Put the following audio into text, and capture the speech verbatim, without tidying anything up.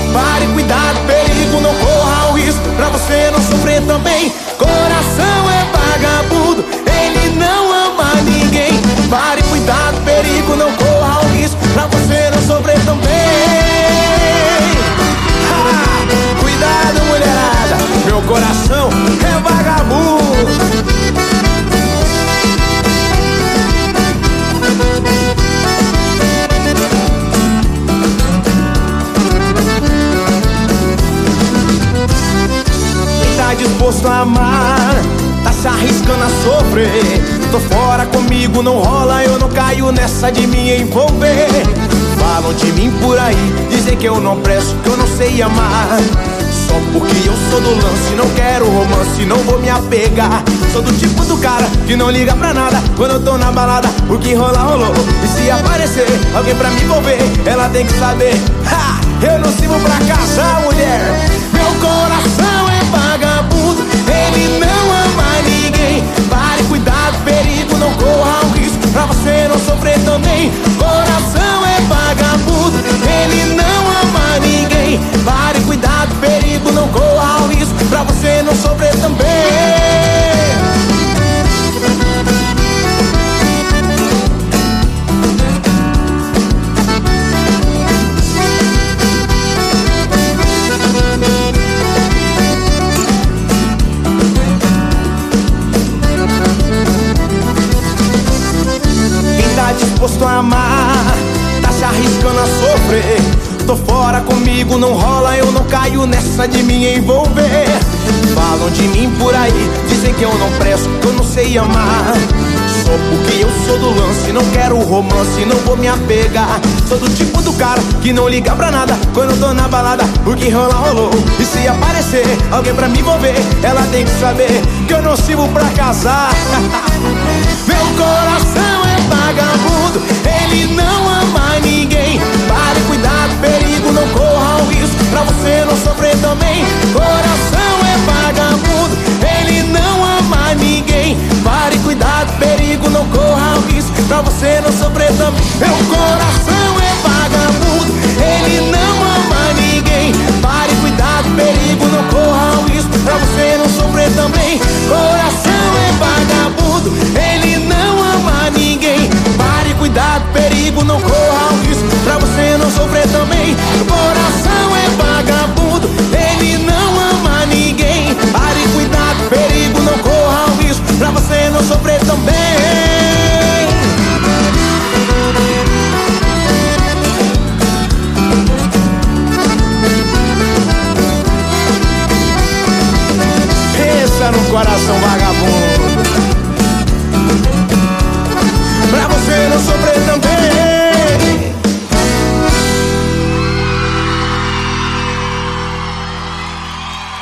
Pare, cuidado, perigo, não corra o risco pra você não sofrer também. Coração é vagabundo, ele não ama ninguém. Pare, cuidado, perigo, não corra o risco pra você não sofrer também. Ah, cuidado, mulherada, meu coração é vagabundo. Disposto a amar, tá se arriscando a sofrer. Tô fora, comigo não rola, eu não caio nessa de me envolver. Falam de mim por aí, dizem que eu não presto, que eu não sei amar. Só porque eu sou do lance, não quero romance, não vou me apegar. Sou do tipo do cara que não liga pra nada. Quando eu tô na balada, o que rola, rolou. E se aparecer alguém pra me envolver, ela tem que saber, ha! Eu não sirvo pra casar, mulher. Meu coração é vagabundo, ele não ama ninguém. Pare, cuidado, perigo, não corra o risco pra você não sofrer também. Coração é vagabundo, ele não ama ninguém. Pare, cuidado, perigo, não corra o risco pra você não sofrer também. Disposto a amar, tá se arriscando a sofrer. Tô fora, comigo não rola, eu não caio nessa de me envolver. Falam de mim por aí, dizem que eu não presto, que eu não sei amar. Só porque eu sou do lance, não quero romance, não vou me apegar. Sou do tipo do cara que não liga pra nada. Quando eu tô na balada, o que rola, rolou. E se aparecer alguém pra me envolver, ela tem que saber que eu não sirvo pra casar. Meu coração é vagabundo, ele não ama ninguém. Pare, cuidado, perigo, não corra o risco pra você não sofrer também. Coração é vagabundo, ele não ama ninguém. Pare, cuidado, perigo, não corra o risco pra você não sofrer também. Meu coração é vagabundo, ele não ama ninguém. Pare, cuidado, perigo, não corra o risco pra você não sofrer também. Coração é vagabundo, ele não ama ninguém. Pare, cuidado, perigo, não corra o risco pra você não sofrer também. Coração é vagabundo, ele não ama ninguém. Pare, cuidado, perigo, não corra o risco pra você não sofrer também. Pensa no coração vagabundo, pra você não sofrer também.